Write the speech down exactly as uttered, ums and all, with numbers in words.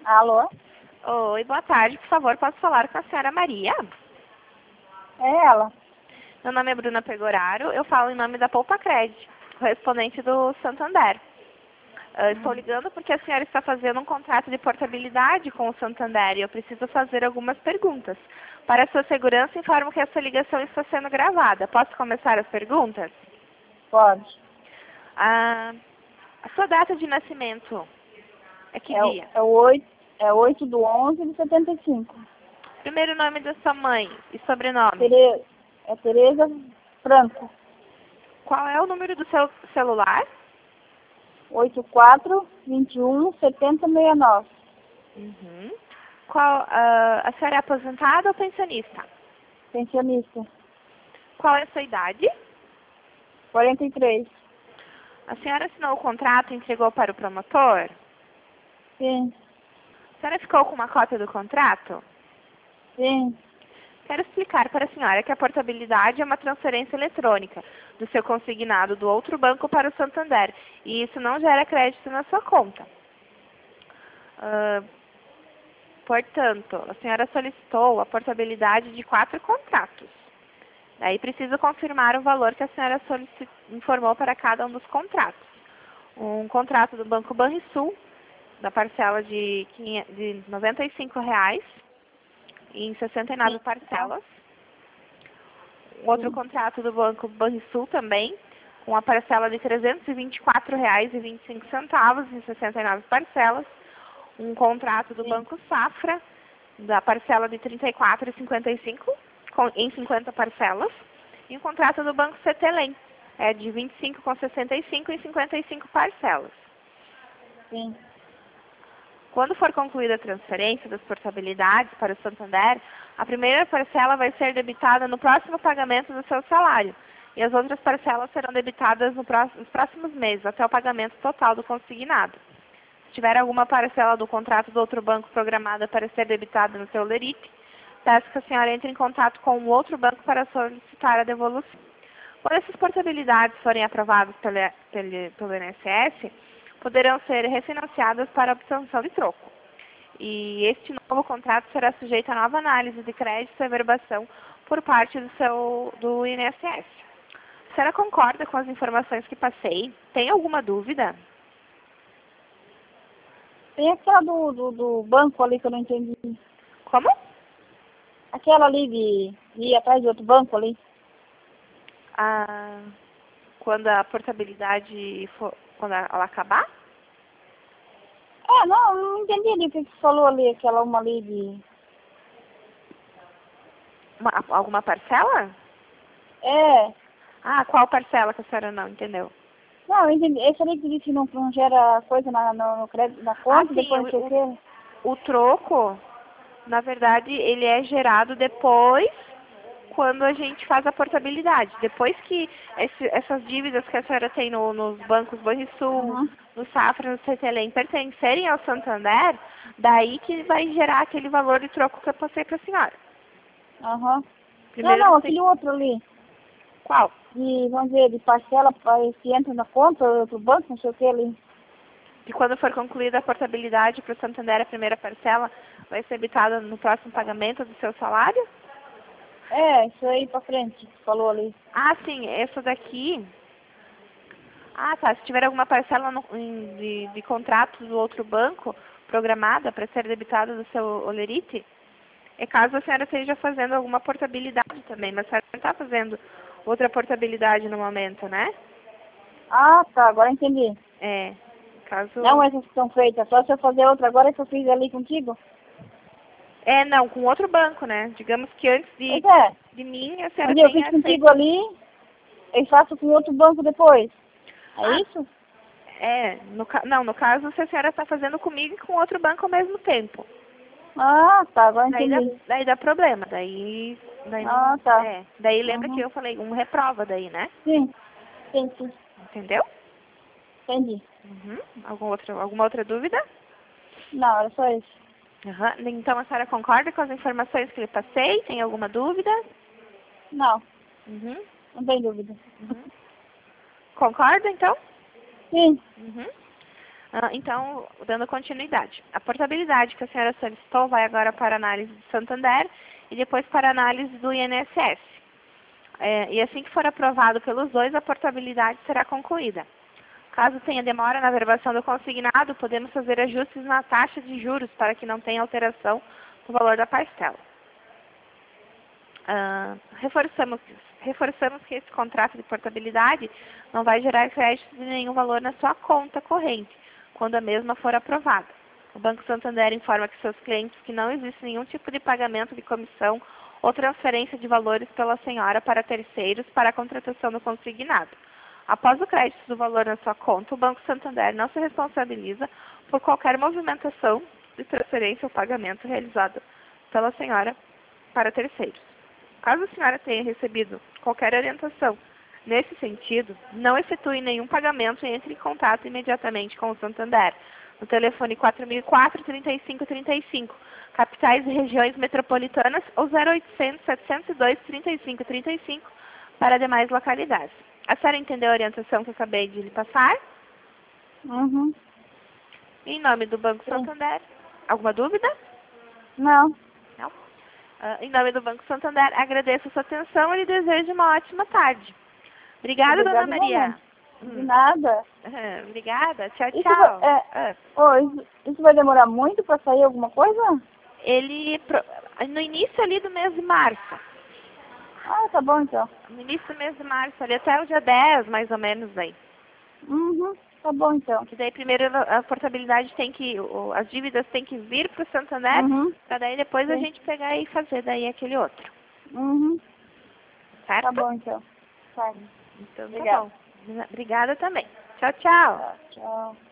Alô? Oi, boa tarde. Por favor, posso falar com a senhora Maria? É ela. Meu nome é Bruna Pegoraro. Eu falo em nome da Poupa Cred, correspondente do Santander. Eu estou ligando porque a senhora está fazendo um contrato de portabilidade com o Santander e eu preciso fazer algumas perguntas. Para a sua segurança, informo que essa ligação está sendo gravada. Posso começar as perguntas? Pode. Ah, a sua data de nascimento é que É, o- dia? é o oito, é oito do onze de setenta e cinco. Primeiro nome da sua mãe e sobrenome. Tere, é Tereza Franco. Qual é o número do seu celular? oito quatro, vinte e um, setenta, sessenta e nove. Uhum. Qual, ah, a senhora é aposentada ou pensionista? Pensionista. Qual é a sua idade? quarenta e três. A senhora assinou o contrato e entregou para o promotor? Sim, A senhora ficou com uma cópia do contrato? sim. Quero explicar para a senhora que a portabilidade é uma transferência eletrônica do seu consignado do outro banco para o Santander e isso não gera crédito na sua conta. Ah, portanto, a senhora solicitou a portabilidade de quatro contratos. Daí preciso confirmar o valor que a senhora solici- informou para cada um dos contratos. Um contrato do Banco Banrisul, da parcela de, quinhentos de noventa e cinco reais, em sessenta e nove parcelas. Um outro contrato do Banco Banrisul também, com a parcela de trezentos e vinte e quatro reais e vinte e cinco centavos, em sessenta e nove parcelas. Um contrato do Sim. Banco Safra, da parcela de trinta e quatro reais e cinquenta e cinco centavos, em cinquenta parcelas. E um contrato do Banco Cetelem, é de vinte e cinco reais e sessenta e cinco centavos em cinquenta e cinco parcelas. Sim. Quando for concluída a transferência das portabilidades para o Santander, a primeira parcela vai ser debitada no próximo pagamento do seu salário. E as outras parcelas serão debitadas no próximo, nos próximos meses, até o pagamento total do consignado. Se tiver alguma parcela do contrato do outro banco programada para ser debitada no seu lerite, peço que a senhora entre em contato com o outro banco para solicitar a devolução. Quando essas portabilidades forem aprovadas pelo, pelo, pelo I N S S, poderão ser refinanciadas para obtenção de troco. E este novo contrato será sujeito a nova análise de crédito e averbação por parte do, seu, do I N S S. A senhora concorda com as informações que passei? Tem alguma dúvida? Tem aquela do, do, do banco ali que eu não entendi. Como? Aquela ali de, de ir atrás de outro banco ali. Ah, quando a portabilidade for, quando ela acabar? É, não, não entendi ali o que você falou ali, aquela uma ali de... Uma, alguma parcela? É, Ah, qual parcela que a senhora não entendeu? não, eu entendi. Esse ali que disse que não, não gera coisa na, no, no crédito, na Ah, conta, sim, depois não sei o o, quê. o, o troco, na verdade, ele é gerado depois, quando a gente faz a portabilidade. Depois que esse, essas dívidas que a senhora tem no, nos bancos Banrisul, Uhum. no Safra, no Cetelem, pertencerem ao Santander, daí que vai gerar aquele valor de troco que eu passei para a senhora. Aham. Não, Primeiro não, não tem... aquele outro ali, Qual? de, vamos dizer, de parcela para que entra na conta do banco, não sei o que ali. Que quando for concluída a portabilidade para o Santander, a primeira parcela vai ser habitada no próximo pagamento do seu salário? É, isso aí pra frente, que falou ali. Ah, sim, essa daqui... Ah, tá. Se tiver alguma parcela no, em, de, de contrato do outro banco programada para ser debitada do seu olerite, é caso a senhora esteja fazendo alguma portabilidade também, mas a senhora não está fazendo outra portabilidade no momento, né? Ah, tá, agora entendi. É, Não caso... essas que estão feitas, só se eu fazer outra agora que eu fiz ali contigo. É, não, com outro banco, né? Digamos que antes de, Pois é, de mim, a senhora onde eu fiz tenha contigo feito... ali, eu faço com outro banco depois. É Ah, isso? é, no, ca- não, no caso, se a senhora está fazendo comigo e com outro banco ao mesmo tempo. Ah, tá, agora Daí dá, entendi. daí dá problema, daí, daí não, Ah, tá. é, daí lembra que Uhum. eu falei, um reprova daí, né? Sim, sim, sim, Entendeu? entendi. Uhum. Algum outro, alguma outra dúvida? Não, era só isso. Aham. Então a senhora concorda com as informações que lhe passei? Tem alguma dúvida? Não, Uhum. não tem dúvida. Uhum. Concorda então? Sim, Uhum. Ah, então, dando continuidade. A portabilidade que a senhora solicitou vai agora para a análise do Santander e depois para a análise do I N S S. É, e assim que for aprovado pelos dois, a portabilidade será concluída. Caso tenha demora na averbação do consignado, podemos fazer ajustes na taxa de juros para que não tenha alteração no valor da parcela. Uh, reforçamos, reforçamos que esse contrato de portabilidade não vai gerar crédito de nenhum valor na sua conta corrente, quando a mesma for aprovada. O Banco Santander informa que seus clientes que não existe nenhum tipo de pagamento de comissão ou transferência de valores pela senhora para terceiros para a contratação do consignado. Após o crédito do valor na sua conta, o Banco Santander não se responsabiliza por qualquer movimentação de transferência ou pagamento realizado pela senhora para terceiros. Caso a senhora tenha recebido qualquer orientação nesse sentido, não efetue nenhum pagamento e entre em contato imediatamente com o Santander, no telefone quatro mil e quatro, trinta e cinco trinta e cinco, capitais e regiões metropolitanas, ou zero oitocentos, setecentos e dois, trinta e cinco trinta e cinco para demais localidades. A senhora entendeu a orientação que eu acabei de lhe passar? Uhum. Em nome do Banco Sim. Santander, alguma dúvida? Não. Não? Uh, em nome do Banco Santander, agradeço a sua atenção e lhe desejo uma ótima tarde. Obrigada, Obrigada, dona Maria. igualmente. De nada. Uhum, obrigada. Tchau, Isso tchau. vai, é, Ah, oh, isso, isso vai demorar muito para sair alguma coisa? ele, pro- no início ali do mês de março, Ah, tá bom então. no início do mês de março, ali até o dia dez, mais ou menos, daí. Uhum. Tá bom então. Que daí primeiro a portabilidade tem que, o- as dívidas têm que vir para o Santander, Uhum. para daí depois a Sim. gente pegar e fazer daí aquele outro. Uhum. Certo? Tá bom então. Tá. Então tá Obrigada. bom. Obrigada também. Tchau, tchau. Tá, tchau.